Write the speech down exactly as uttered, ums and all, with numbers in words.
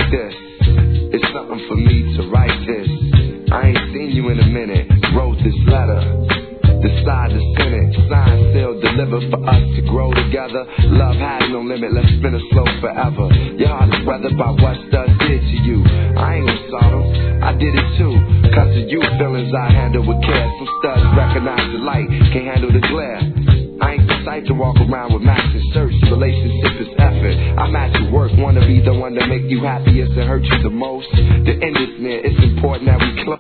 like this. It's something for me to write this. I ain't seen you in a minute. Wrote this letter. Decide to send it. Signed, sealed, delivered for us to grow together. Love has no limit. Let's spin it slow forever. Your heart is weathered by what studs did to you. I ain't gonna sort 'em. I did it too. Cause of you feelings I handle with care. Some studs recognize the light, can't handle the glare. I ain't the type to walk around with matching shirts. Relationship is effort. I'm at your work, wanna be the one to make you happiest and hurt you the most. The end is near, it's important that we close.